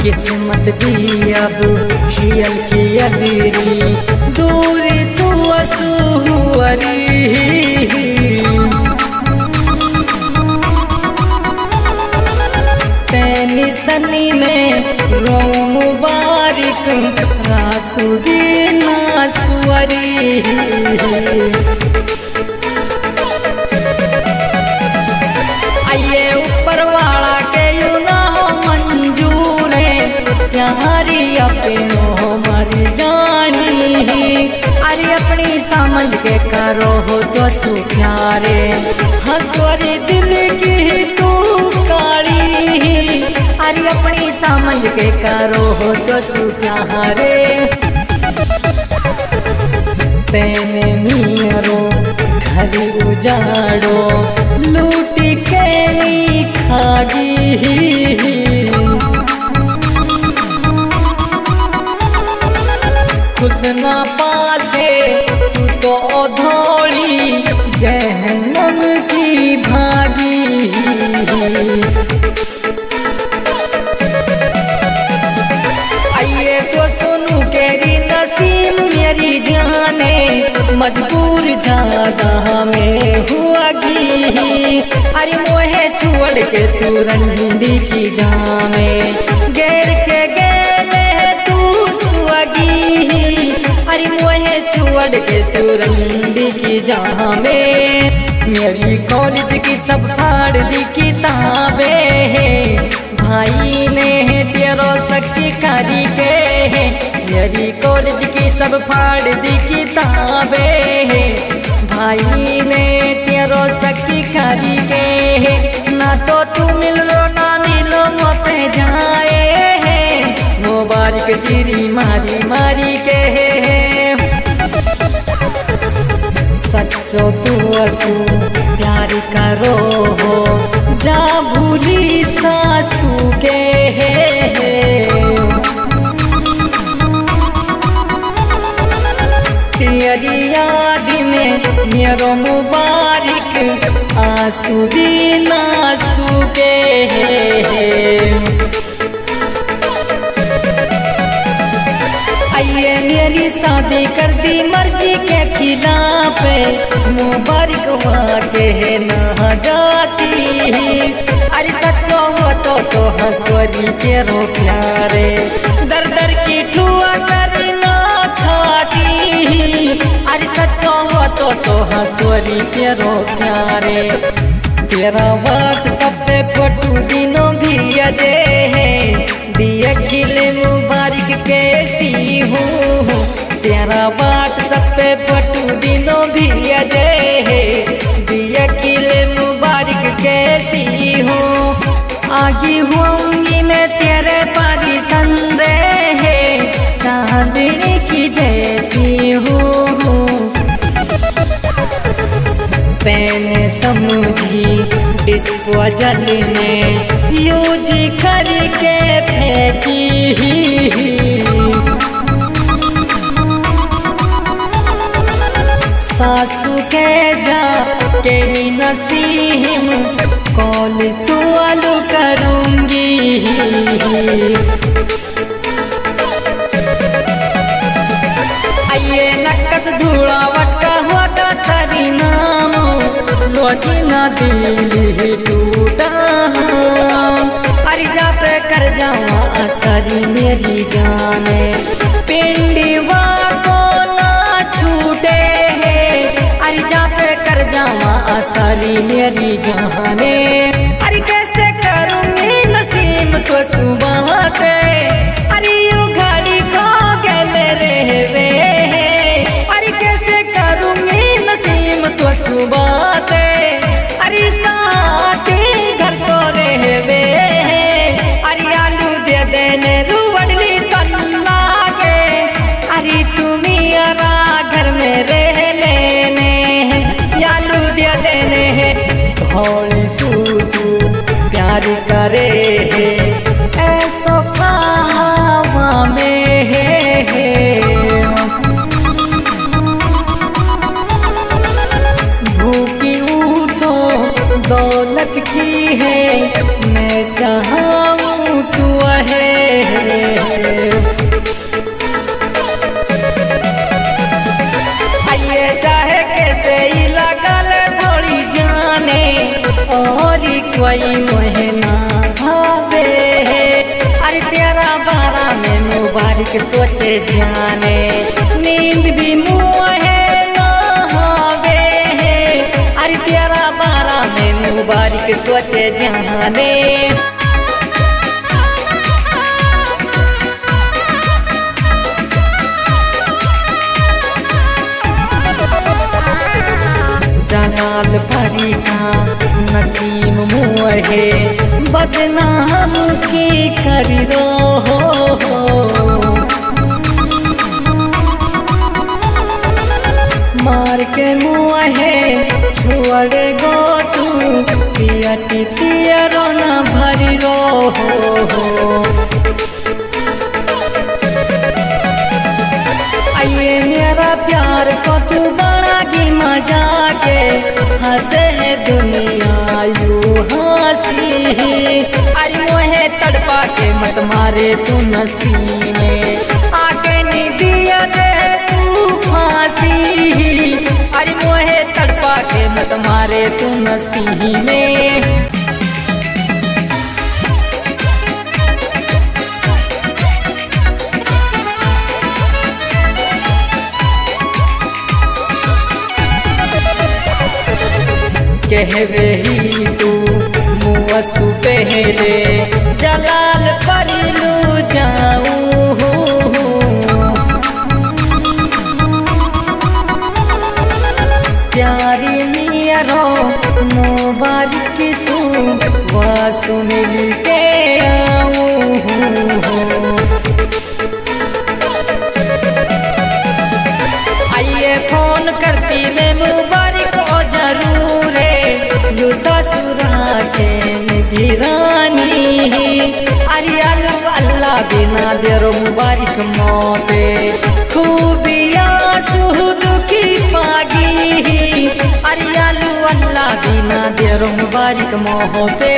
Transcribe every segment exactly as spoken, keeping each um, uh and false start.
किस्मत भी अब खियल खियलरी दूरी तू असुअरी तैनी सनी में रो मुबारक रात दिन सुअरी आइए ऊपर वाला के यू ना हो मंजूर है प्यारी अपनो मर जानी अरे अपनी समझ के करो हो तो सु प्यारे हंसवरी दिल की तू काली अरे अपनी समझ के करो हो तो सु प्यारे तेने मियरो घर उजाड़ो लूट के नी खागी खुश ना पासे तू तो धोड़ी जहन्नम की भागी आइए तो सुनू केरी नसीम मेरी जाने मजबूर ज्यादा में हुआ गी अरे मोहे छोड़ के तू रंडी की जामे गैर के गेले तू सुअगी अरे मोहे छोड़ के तू रंडी की जामे मेरी कॉलेज की सब फाड़ दी किताबें भाई ने तेरो शक्ति कारी के मेरी कॉलेज की सब फाड़ दी किताबें भाई ने तेरो शक्ति कारी के ना तो तू मिल रो ना मिलो मत जाए मुबारक चिरी मारी मारी के सच्चो तू असू प्यार करो हो जा भूली सासू के तेरी याद में मेरो मुबारक आंसू भी नासू के आइए मेरी शादी कर दी मर्जी के खिलाफ मुबारक हुआ के ना जाती अरे सच्चो हो तो तो हंसवरी के रो प्यारे दर दर की ठुआ करना खाती अरे सच्चो हो तो तो हंसवरी के रो प्यारे तेरा बात सब पे फोटो दिनों भी अजे है दिया खिले मुबारक कैसी हूँ तेरा बात सब पे फोटो दिनों भी अजे है दिया खिले मुबारक कैसी हूँ आगी होंगी मैं तेरे पारी संदेह चांदनी की जैसी हूँ मैंने समझी डिस्को जल में यूज करके फेंकी सासू के जा के नसीम कॉल तू आलू करूंगी आइए नक्कस धूड़ा वटका हुआ का सरी नामो रोजी ना दिल टूटा अरे जा पे कर जावा असरी मेरी जाने पिंडी को ना छूटे अरे जा पे कर जावा असरी मेरी जाने अरे कैसे करूंगी नसीम तो सुबह के अरे यू घड़ी को गले रहवे अरे कैसे करूंगी नसीम तो सुबह के अरे साथे घर को रहवे अरे आलू दे देने रुवड़ली तल्ला के अरे तुम्ही अरा घर में रह लेने आलू दे देने है भोली सूतू प्यार करे है ऐसा कहावा में है भूखी तो दौलत की है मैं चाहूँ तू है मुबारक सोचे जाने नींद भी मुँहे नहावे अरे तेरा बारा में मुबारक सोचे जाने जलाल भरी का नसीम मुँहे बदनाम की करी रो मार के मुँहे छोड़ गो तू पिया तिया रोना भरी रो आइए मेरा प्यार को तू बड़ा की मजा के हंसे है दुनिया यू हंसी अरे मोहे तड़पा के मत मारे तू नसी में आके नहीं दिया दे तू फांसी अरे मोहे तड़पा के मत मारे तू नसी में कहवे ही तू मुँसु पहले जलाल परिलू जाऊँ प्यारी मियारो मुबारक सू वह सुन के आऊँ आइए फोन करती मैं मुबारक हो जरूर यू ससुरा के भिरानी अरे अल्लाह बिना देरो मुबारक मौते खूबिया सुहुद की पागी अरे अल्लाह बिना देरो मुबारक मौते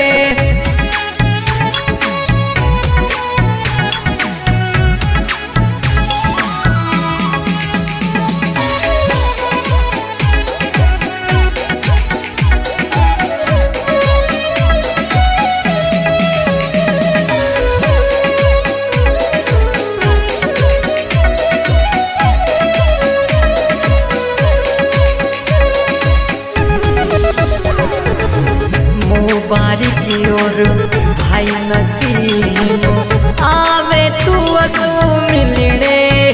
मुबारक और भाई नसीम आवे तू असू मिलने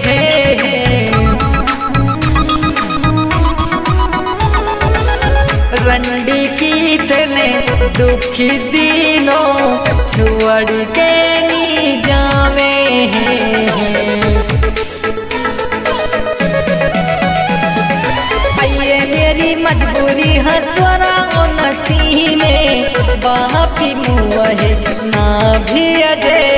रंडी की तने दुखी दिनों छोड़ के नी जावे आइए मेरी मजबूरी हंसवरा नसी में बापी मुँहे ना भी अजय